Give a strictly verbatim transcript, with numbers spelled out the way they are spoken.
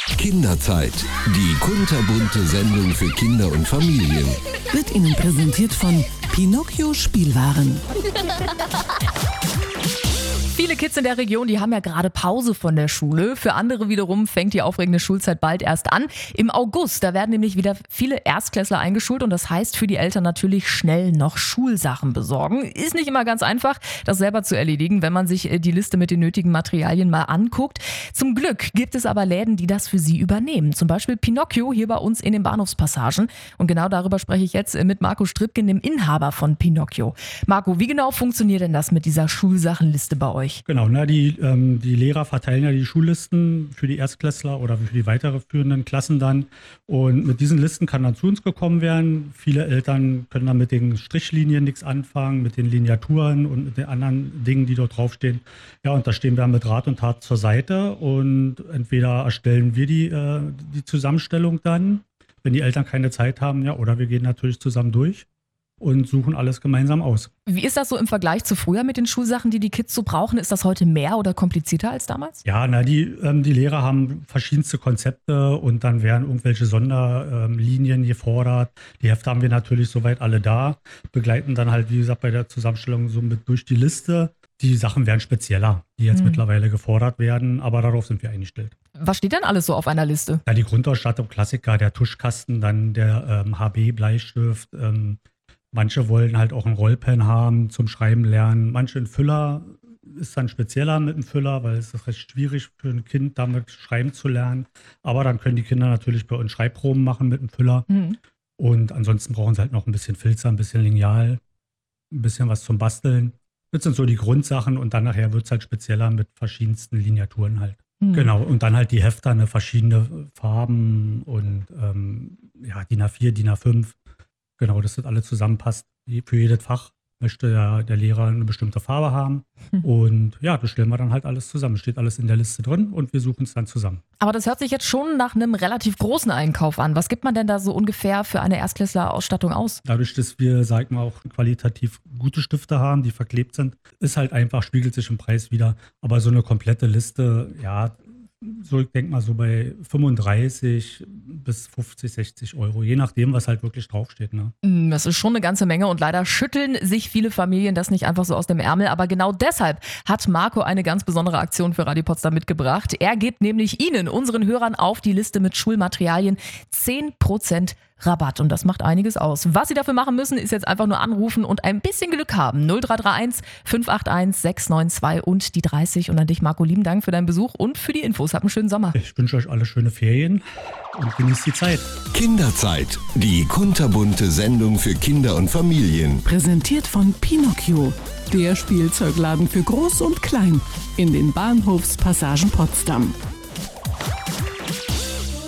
Kinderzeit, die kunterbunte Sendung für Kinder und Familien. Wird Ihnen präsentiert von Pinocchio Spielwaren. Viele Kids in der Region, die haben ja gerade Pause von der Schule. Für andere wiederum fängt die aufregende Schulzeit bald erst an. Im August, da werden nämlich wieder viele Erstklässler eingeschult und das heißt für die Eltern natürlich schnell noch Schulsachen besorgen. Ist nicht immer ganz einfach, das selber zu erledigen, wenn man sich die Liste mit den nötigen Materialien mal anguckt. Zum Glück gibt es aber Läden, die das für sie übernehmen. Zum Beispiel Pinocchio hier bei uns in den Bahnhofspassagen. Und genau darüber spreche ich jetzt mit Marco Stripken, dem Inhaber von Pinocchio. Marco, wie genau funktioniert denn das mit dieser Schulsachenliste bei euch? Genau, ne, die, ähm, die Lehrer verteilen ja die Schullisten für die Erstklässler oder für die weiterführenden Klassen dann. Und mit diesen Listen kann dann zu uns gekommen werden. Viele Eltern können dann mit den Strichlinien nichts anfangen, mit den Lineaturen und mit den anderen Dingen, die dort draufstehen. Ja, und da stehen wir mit Rat und Tat zur Seite und entweder erstellen wir die, äh, die Zusammenstellung dann, wenn die Eltern keine Zeit haben, ja, oder wir gehen natürlich zusammen durch und suchen alles gemeinsam aus. Wie ist das so im Vergleich zu früher mit den Schulsachen, die die Kids so brauchen? Ist das heute mehr oder komplizierter als damals? Ja, na, die, ähm, die Lehrer haben verschiedenste Konzepte und dann werden irgendwelche Sonderlinien ähm, gefordert. Die Hefte haben wir natürlich soweit alle da, begleiten dann halt, wie gesagt, bei der Zusammenstellung so mit durch die Liste. Die Sachen werden spezieller, die jetzt hm. mittlerweile gefordert werden, aber darauf sind wir eingestellt. Was steht denn alles so auf einer Liste? Ja, die Grundausstattung, Klassiker, der Tuschkasten, dann der ähm, H B-Bleistift, ähm, manche wollen halt auch einen Rollpen haben zum Schreiben lernen. Manche einen Füller, ist dann spezieller mit einem Füller, weil es ist recht schwierig für ein Kind, damit schreiben zu lernen. Aber dann können die Kinder natürlich bei uns Schreibproben machen mit einem Füller. Mhm. Und ansonsten brauchen sie halt noch ein bisschen Filzer, ein bisschen Lineal, ein bisschen was zum Basteln. Das sind so die Grundsachen und dann nachher wird es halt spezieller mit verschiedensten Lineaturen halt. Mhm. Genau, und dann halt die Hefter, ne, verschiedene Farben und ähm, ja, D I N A vier, D I N A fünf. Genau, dass das alles zusammenpasst. Für jedes Fach möchte ja der Lehrer eine bestimmte Farbe haben. Hm. Und ja, das stellen wir dann halt alles zusammen. Steht alles in der Liste drin und wir suchen es dann zusammen. Aber das hört sich jetzt schon nach einem relativ großen Einkauf an. Was gibt man denn da so ungefähr für eine Erstklässler-Ausstattung aus? Dadurch, dass wir, sag mal, auch qualitativ gute Stifte haben, die verklebt sind, ist halt einfach, spiegelt sich im Preis wieder. Aber so eine komplette Liste, ja, so, ich denke mal so bei fünfunddreißig bis fünfzig, sechzig Euro, je nachdem, was halt wirklich draufsteht. Ne? Das ist schon eine ganze Menge und leider schütteln sich viele Familien das nicht einfach so aus dem Ärmel. Aber genau deshalb hat Marco eine ganz besondere Aktion für Radio Potsdam mitgebracht. Er gibt nämlich Ihnen, unseren Hörern, auf die Liste mit Schulmaterialien zehn Prozent Rabatt und das macht einiges aus. Was Sie dafür machen müssen, ist jetzt einfach nur anrufen und ein bisschen Glück haben. null drei drei eins fünf acht eins sechs neun zwei und die dreißig. Und an dich, Marco, lieben Dank für deinen Besuch und für die Infos. Habt einen schönen Sommer. Ich wünsche euch alle schöne Ferien und genießt die Zeit. Kinderzeit, die kunterbunte Sendung für Kinder und Familien. Präsentiert von Pinocchio, der Spielzeugladen für Groß und Klein in den Bahnhofspassagen Potsdam.